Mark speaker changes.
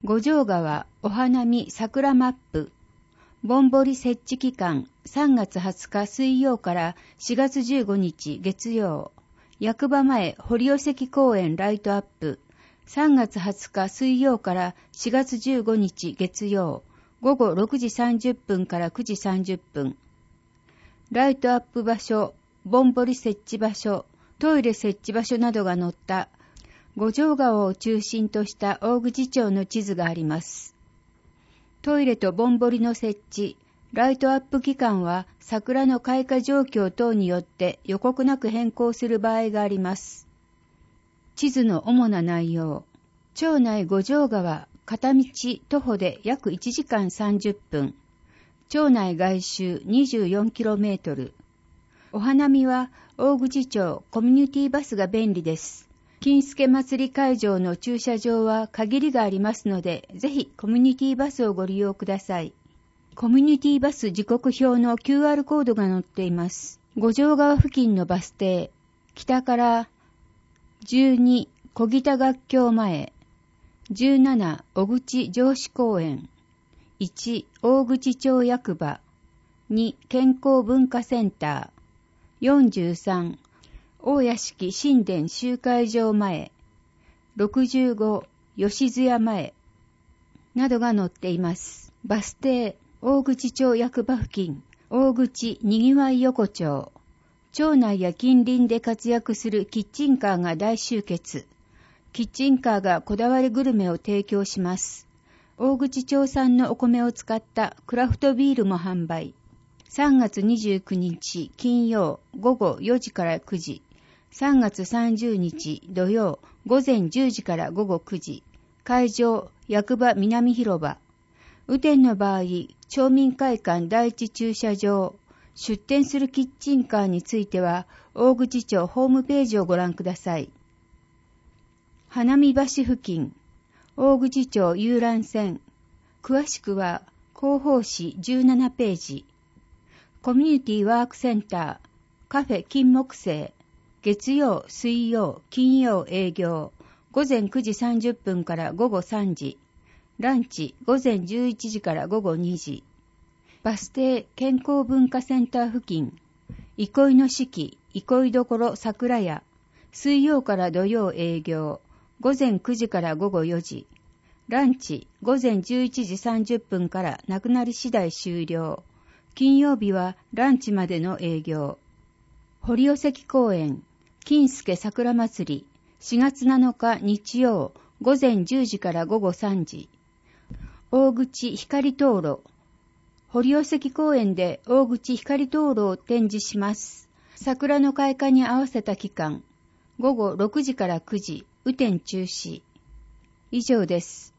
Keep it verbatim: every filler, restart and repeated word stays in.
Speaker 1: 五条川お花見桜マップ、ぼんぼり設置期間さんがつはつか水曜からしがつじゅうごにち月曜、役場前堀尾関公園ライトアップ、さんがつはつか水曜からしがつじゅうごにち月曜、ごごろくじさんじゅっぷんからくじさんじゅっぷん。ライトアップ場所、ぼんぼり設置場所、トイレ設置場所などが載った五条川を中心とした大口町の地図があります。トイレとぼんぼりの設置、ライトアップ期間は桜の開花状況等によって予告なく変更する場合があります。地図の主な内容。町内五条川、片道徒歩で約いちじかんさんじゅっぷん。町内外周 にじゅうよんキロメートル。お花見は大口町コミュニティバスが便利です。金助祭り会場の駐車場は限りがありますので、ぜひコミュニティバスをご利用ください。コミュニティバス時刻表の キューアール コードが載っています。五条川付近のバス停、北からじゅうに小北学校前、じゅうなな小口城址公園、いち大口町役場、に健康文化センター、よんじゅうさん大屋敷神殿集会場前、ろくじゅうご吉津屋前などが載っています。バス停、大口町役場付近、大口にぎわい横丁。町内や近隣で活躍するキッチンカーが大集結。キッチンカーがこだわりグルメを提供します。大口町産のお米を使ったクラフトビールも販売。さんがつにじゅうくにち金曜ごごよじからくじ。さんがつさんじゅうにち土曜午前じゅうじからごごくじ。会場、役場南広場。雨天の場合、町民会館第一駐車場。出店するキッチンカーについては、大口町ホームページをご覧ください。花見橋付近、大口町遊覧船。詳しくは、広報誌じゅうななページ。コミュニティワークセンター、カフェ金木星。月曜、水曜、金曜営業。午前くじさんじゅっぷんからごごさんじ。ランチ、午前じゅういちじからごごにじ。バス停、健康文化センター付近。憩いの式、憩いどころ桜屋。水曜から土曜営業。午前くじからごごよじ。ランチ、午前じゅういちじさんじゅっぷんからなくなり次第終了。金曜日はランチまでの営業。堀尾関公園、金助桜祭り、しがつなのか日曜、午前じゅうじからごごさんじ。大口光灯籠。堀尾関公園で大口光灯籠を展示します。桜の開花に合わせた期間、ごごろくじからくじ、雨天中止。以上です。